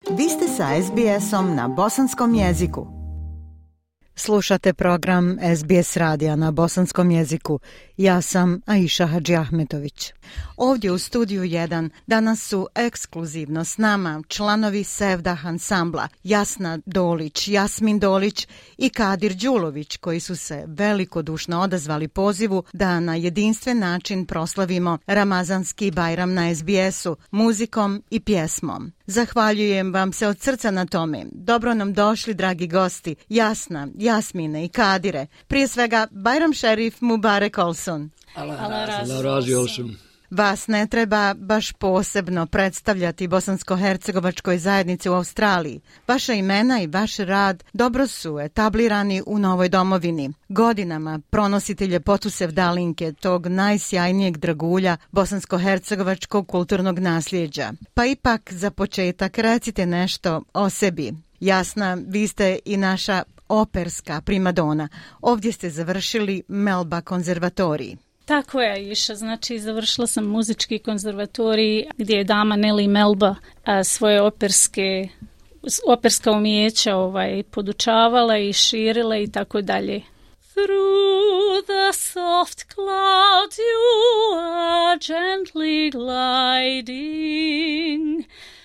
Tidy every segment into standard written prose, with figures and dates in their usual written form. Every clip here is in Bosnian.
Vi ste sa SBS-om na bosanskom jeziku. Slušate program SBS radija na bosanskom jeziku. Ja sam Aisha Hadžiahmetović. Ovdje u studiju 1 danas su ekskluzivno s nama članovi Sevdah ansambla Jasna Dolić, Jasmin Dolić i Kadir Đulović, koji su se velikodušno odazvali pozivu da na jedinstven način proslavimo Ramazanski Bajram na SBS-u muzikom i pjesmom. Zahvaljujem vam se od srca na tome. Dobro nam došli, dragi gosti, Jasna, Jasmine i Kadire. Prije svega, Bajram Šerif Mubarek olsun. Allah razi olsun. Vas ne treba baš posebno predstavljati bosansko-hercegovačkoj zajednici u Australiji. Vaša imena i vaš rad dobro su etablirani u novoj domovini. Godinama pronosite ljepotu sevdalinke, tog najsjajnijeg dragulja bosansko-hercegovačkog kulturnog nasljeđa. Pa ipak za početak recite nešto o sebi. Jasna, vi ste i naša operska primadona. Ovdje ste završili Melba konzervatoriji. Tako je, Iša. Znači, završila sam muzički konzervatorij gdje je dama Nelly Melba svoje operska umijeća podučavala i širila i tako dalje. Through the soft clouds you are gently gliding,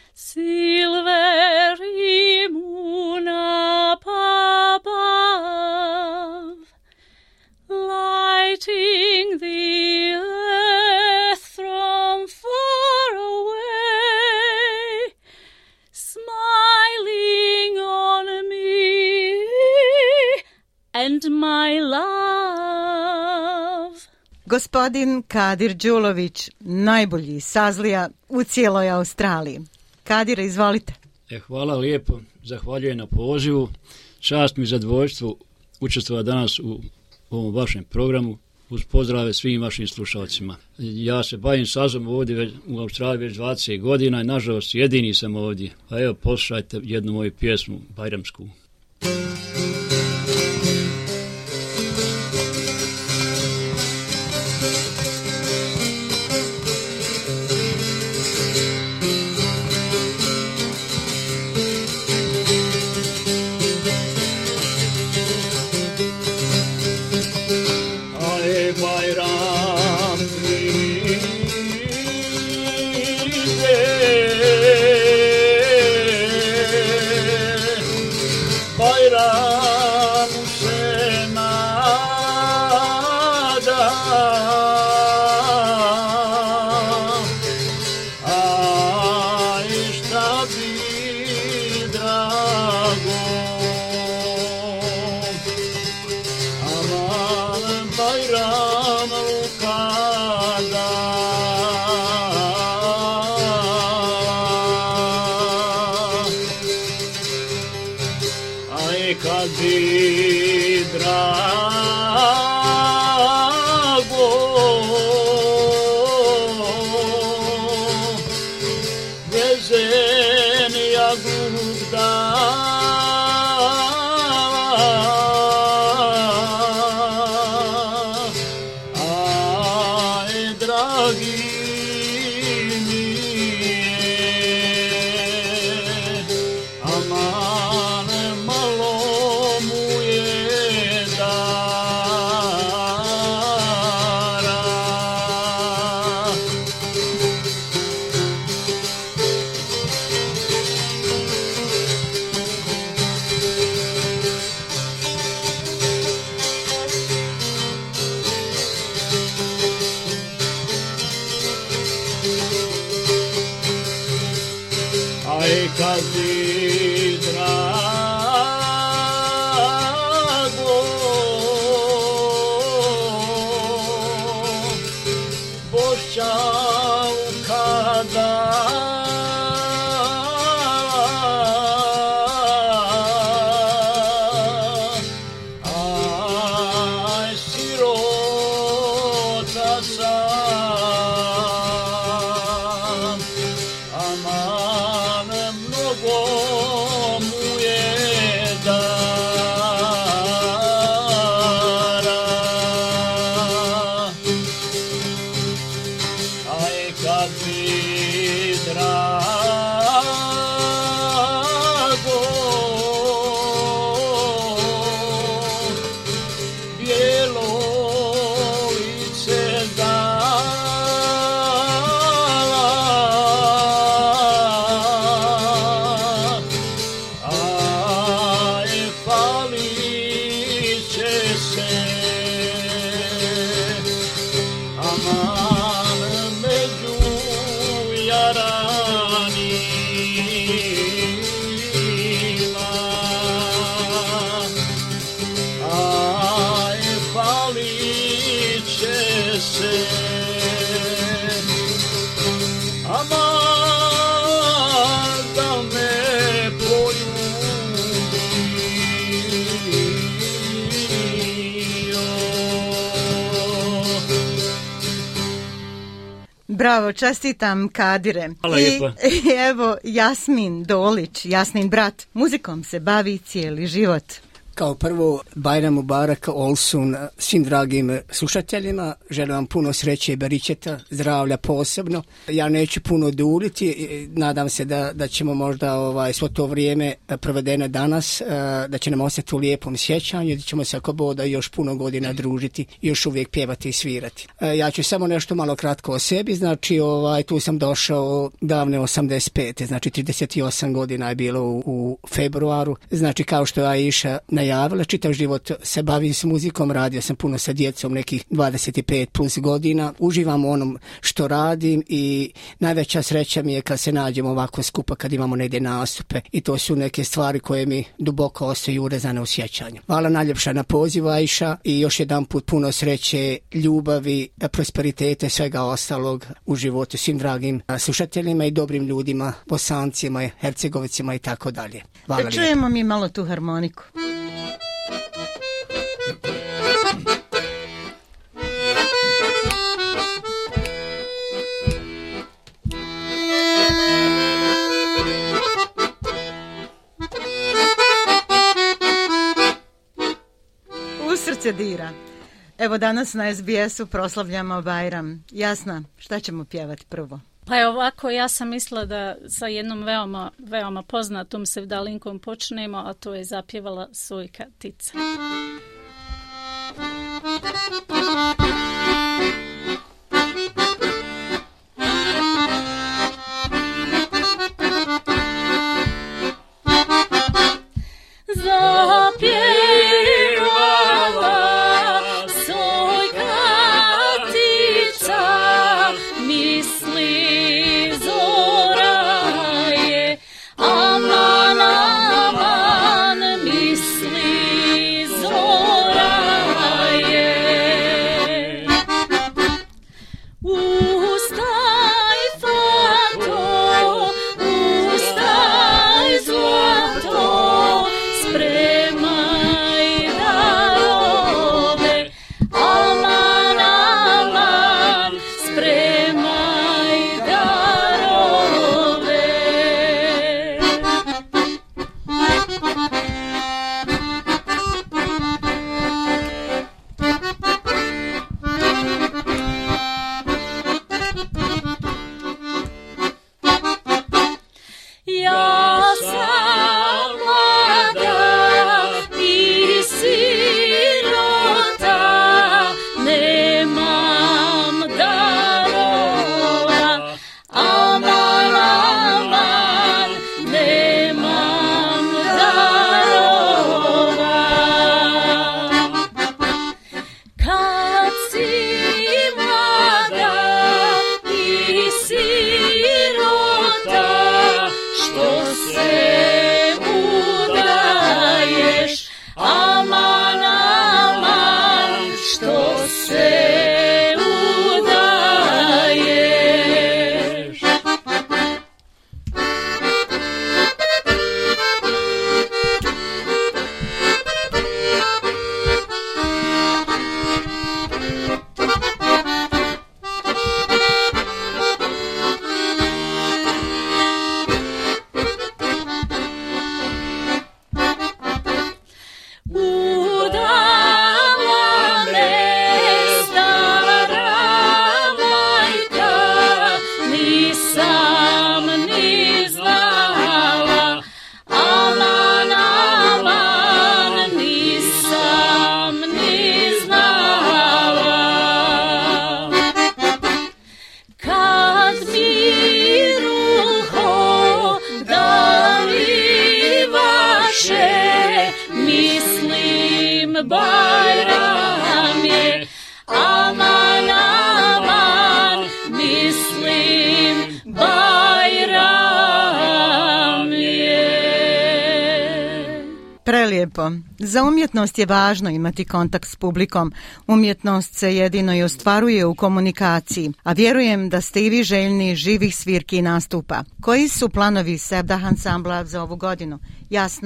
silvery moon up above, lighting the earth from far away, smiling on me and my love. Gospodin Kadir Đulović, najbolji sazlija u cijeloj Australiji. Kadire, izvolite. Hvala lijepo, zahvaljujem na pozivu. Čast mi i zadovoljstvo učestvovati danas u ovom vašem programu, uz pozdrave svim vašim slušalcima. Ja se bavim sazom ovdje u Australiji već 20 godina i nažalost jedini sam ovdje. A evo, poslušajte jednu moju pjesmu, bajramsku. Kad mi drago Bravo, čestitam Kadire. Hvala lijepa. I evo Jasmin Dolić, Jasnin brat, muzikom se bavi cijeli život. Kao prvo, Bajram Mubarak Olsun svim dragim slušateljima. Želim vam puno sreće i beričeta, zdravlja posebno. Ja neću puno duljiti, nadam se da ćemo možda svo to vrijeme provedeno danas, da će nam ostati u lijepom sjećanju, da ćemo se ako boda još puno godina družiti i još uvijek pjevati i svirati. Ja ću samo nešto malo kratko o sebi, znači tu sam došao davne 85. Znači 38 godina je bilo u februaru. Znači kao što je Aisha najavila, čitav život se bavim s muzikom, radio sam puno sa djecom, nekih 25 plus godina, uživam u onom što radim i najveća sreća mi je kad se nađemo ovako skupa, kad imamo negdje nastupe i to su neke stvari koje mi duboko ostaju urezane u sjećanju. Hvala najljepša na poziv, Aisha, i još jedan put puno sreće, ljubavi, prosperitete, svega ostalog u životu svim dragim slušateljima i dobrim ljudima, Bosancima, Hercegovicima i tako dalje. Da čujemo mi malo tu harmoniku. U srce dira. Evo danas na SBS-u proslavljamo Bajram. Jasna, šta ćemo pjevati prvo? Pa je ovako, ja sam mislila da sa jednom veoma poznatom sevdalinkom počnemo, a to je zapjevala Sojka Tica. Prelijepo. Za umjetnost je važno imati kontakt s publikom. Umjetnost se jedino i ostvaruje u komunikaciji, a vjerujem da ste i vi željni živih svirki i nastupa. Koji su planovi Sevdah ansambla za ovu godinu? Jasna.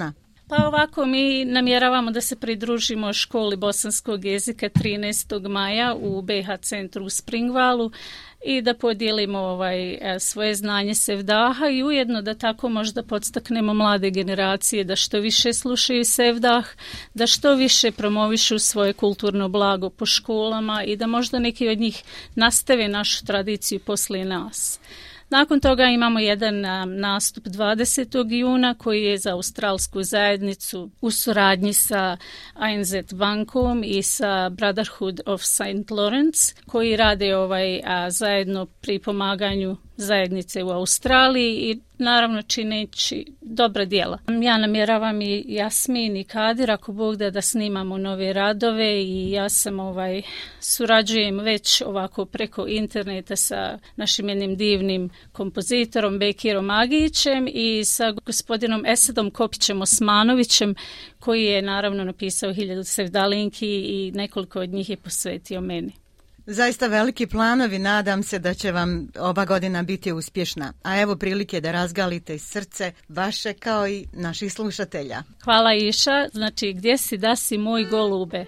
Pa ovako, mi namjeravamo da se pridružimo školi bosanskog jezika 13. maja u BH centru u Springvalu i da podijelimo svoje znanje Sevdaha i ujedno da tako možda podstaknemo mlade generacije da što više slušaju Sevdah, da što više promovišu svoje kulturno blago po školama i da možda neki od njih nastave našu tradiciju poslije nas. Nakon toga imamo jedan nastup 20. juna koji je za australsku zajednicu u suradnji sa ANZ bankom i sa Brotherhood of St. Lawrence koji rade zajedno pri pomaganju zajednice u Australiji i naravno čineći dobra djela. Ja namjeravam i Jasmin i Kadir, ako Bog da snimamo nove radove i ja sam surađujem već ovako preko interneta sa našim jednim divnim kompozitorom Bekirom Agićem i sa gospodinom Esadom Kopićem Osmanovićem koji je naravno napisao 1000 sevdalinki i nekoliko od njih je posvetio meni. Zaista veliki planovi, nadam se da će vam ova godina biti uspješna. A evo prilike da razgalite iz srce vaše kao i naših slušatelja. Hvala Iša, znači gdje si da si moj golube?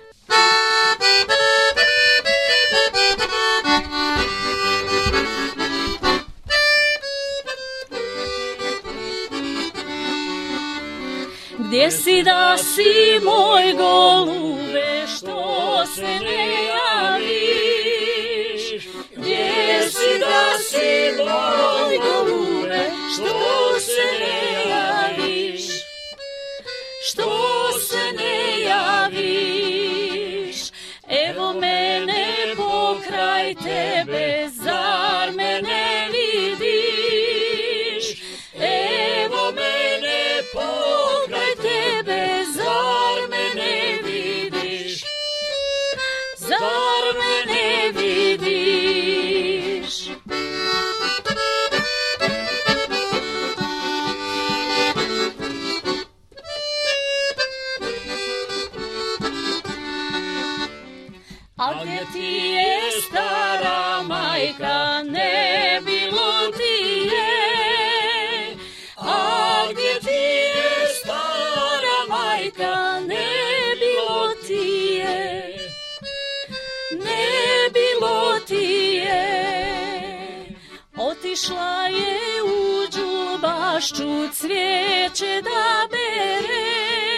Gdje si da si moj golube, što se ne javiš? Gdje si da si moj golube, što se ne javiš? Što se ne javiš? Evo mene pokraj tebe, zar me ne vidiš? Evo mene pokraj tebe, zar me ne vidiš? Zar me ne vidiš? A gdje ti je stara majka, ne bilo ti je? A gdje ti je stara majka, ne bilo ti je? Ne bilo ti je. Otišla je u džubašću cvijeće da bere.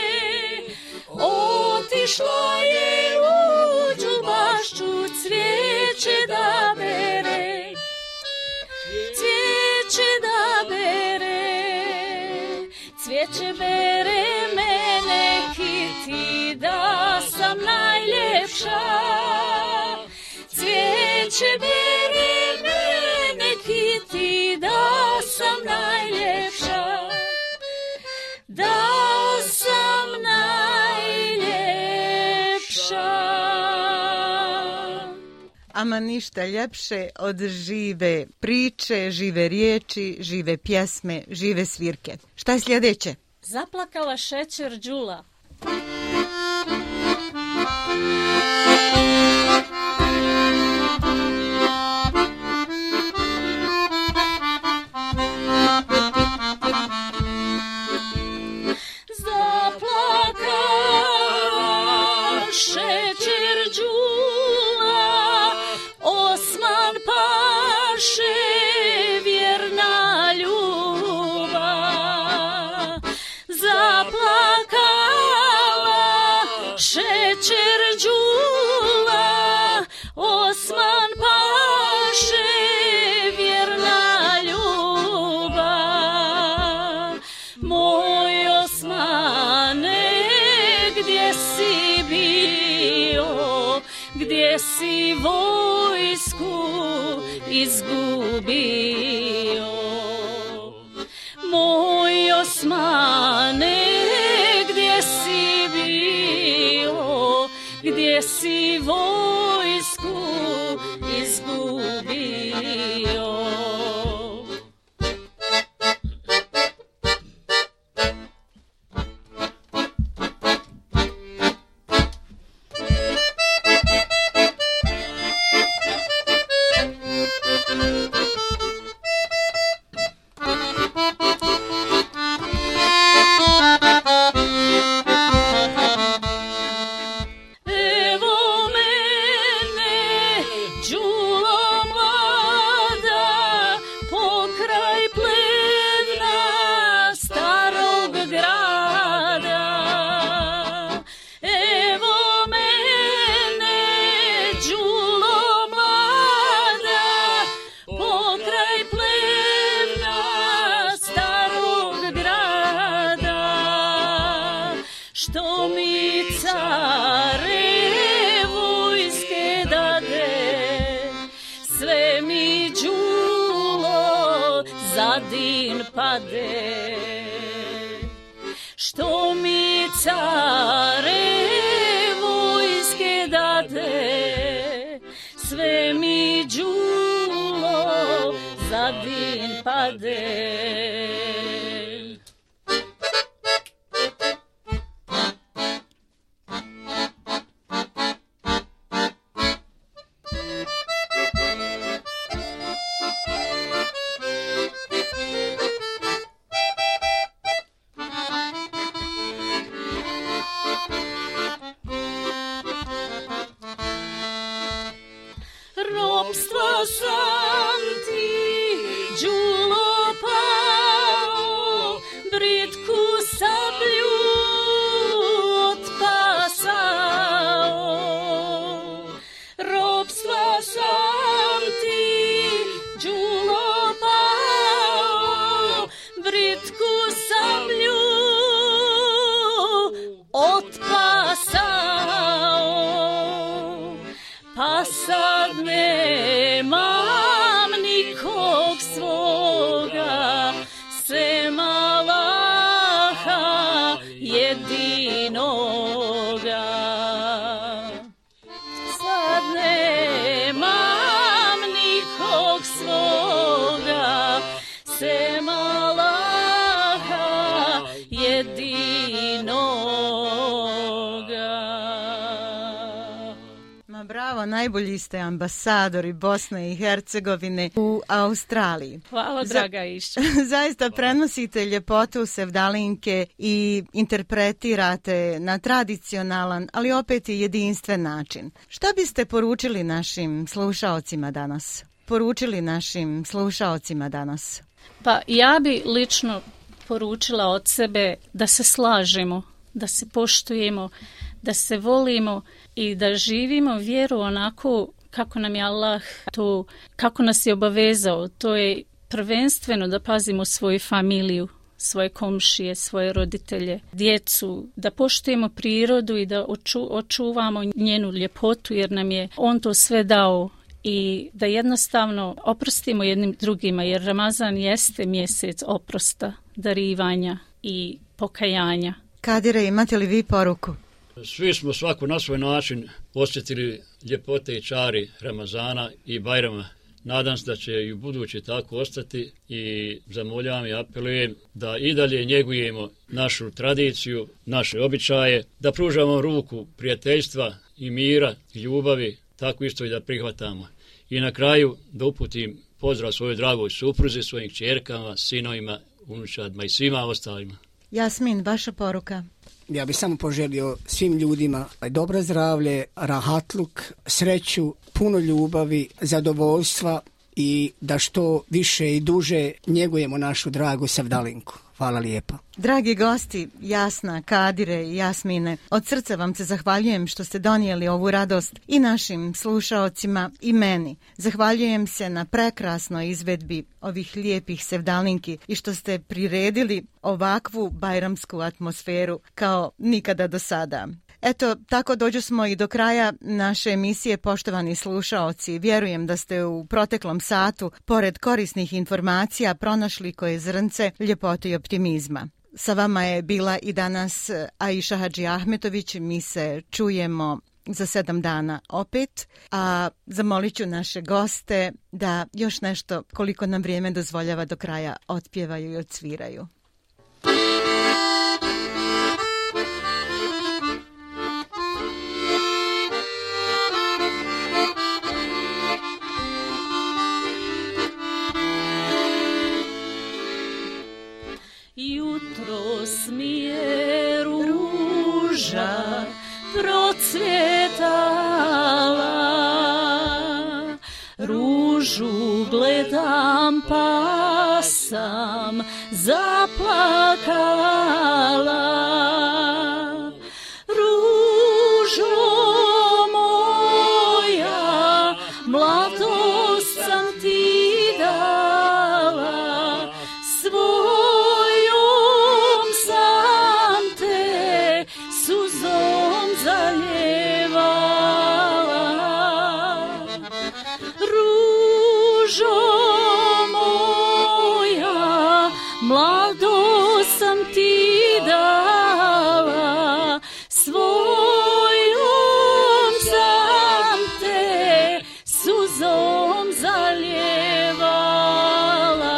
Otišla je u džubašću cvijeće da bere. Cvijeće da bere. Cvijeće bere, mene kiti da sam najljepša. Cvijeće bere, mene kiti da sam najljepša. Da sam najljepša. Ama ništa ljepše od žive priče, žive riječi, žive pjesme, žive svirke. Šta je sljedeće? Zaplakala šećer Đula. Zaplakala šećer Đula, Osman paše vjerna ljubav. Zaplakala šećer Đula, Osman paše vjerna ljubav. Moj Osmane, gdje si bio, gdje si vojsku izgubio? Moj Osmane, gdje si bio, gdje si vojsku izgubio? pade. Što mi care vojske dade, sve mi đulo za din pade. Ropstva sam ti đulo pao, britku sablju otpasao. Ropstva sam ti đulo pao, britku sablju otpasao. Pa sad nemam nikog svoga, sem Allaha jedinoga. Sad nemam nikog svoga, sem Allaha jedinoga. Bravo, najbolji ste ambasadori Bosne i Hercegovine u Australiji. Hvala, draga Išća. Zaista prenosite ljepotu sevdalinke i interpretirate na tradicionalan, ali opet i jedinstven način. Šta biste poručili našim slušaocima danas? Pa ja bi lično poručila od sebe da se slažemo, da se poštujemo, da se volimo i da živimo vjeru onako kako nam je Allah to, kako nas je obavezao. To je prvenstveno da pazimo svoju familiju, svoje komšije, svoje roditelje, djecu, da poštujemo prirodu i da očuvamo njenu ljepotu jer nam je on to sve dao i da jednostavno oprostimo jednim drugima jer Ramazan jeste mjesec oprosta, darivanja i pokajanja. Kadire, imate li vi poruku? Svi smo svako na svoj način osjetili ljepote i čari Ramazana i Bajrama. Nadam se da će i u buduće tako ostati i zamoljavam i apelujem da i dalje njegujemo našu tradiciju, naše običaje, da pružamo ruku prijateljstva i mira i ljubavi, tako isto i da prihvatamo. I na kraju da uputim pozdrav svojoj dragoj supruzi, svojim kćerkama, sinovima, unučadima i svima ostalima. Jasmin, vaša poruka? Ja bih samo poželio svim ljudima dobro zdravlje, rahatluk, sreću, puno ljubavi, zadovoljstva i da što više i duže njegujemo našu dragu sevdalinku. Hvala lijepa. Dragi gosti, Jasna, Kadire i Jasmine, od srca vam se zahvaljujem što ste donijeli ovu radost i našim slušaocima i meni. Zahvaljujem se na prekrasnoj izvedbi ovih lijepih sevdalinki i što ste priredili ovakvu bajramsku atmosferu kao nikada do sada. Eto, tako dođu smo i do kraja naše emisije, poštovani slušaoci. Vjerujem da ste u proteklom satu, pored korisnih informacija, pronašli koje zrnce ljepote i optimizma. Sa vama je bila i danas Aisha Hadži Ahmetović. Mi se čujemo za 7 dana opet, a zamolit ću naše goste da još nešto, koliko nam vrijeme dozvoljava, do kraja otpjevaju i odsviraju. Jutros mi je ruža procvjetala, ružu gledam pa sam zaplakala. Ružo moja, mladost sam ti dala, svojom sam te suzom zaljevala. Ružo moja, dala, svojom sam te suzom zaljevala.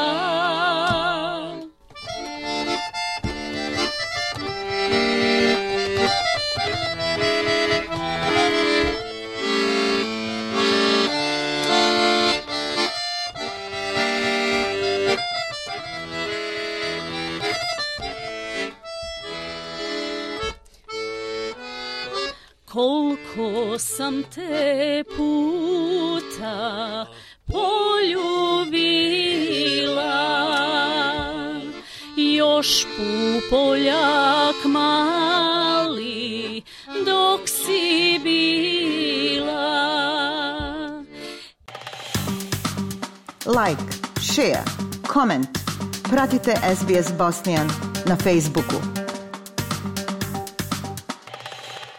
Koliko sam te puta poljubila, još pupoljak mali dok si bila. Like, share, comment. Pratite SBS Bosnian na Facebooku.